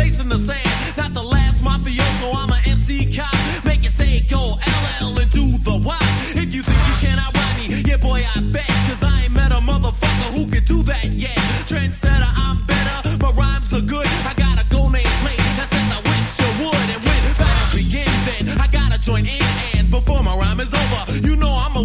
face in the sand. Not the last mafioso, I'm a MC cop. Make it say go LL and do the Y. If you think you cannot ride me, yeah boy I bet. Cause I ain't met a motherfucker who can do that yet. Trendsetter, I'm better, my rhymes are good. I got a gold name plate that says I wish you would. And when battle begin then, I gotta join in. And before my rhyme is over, you know I'm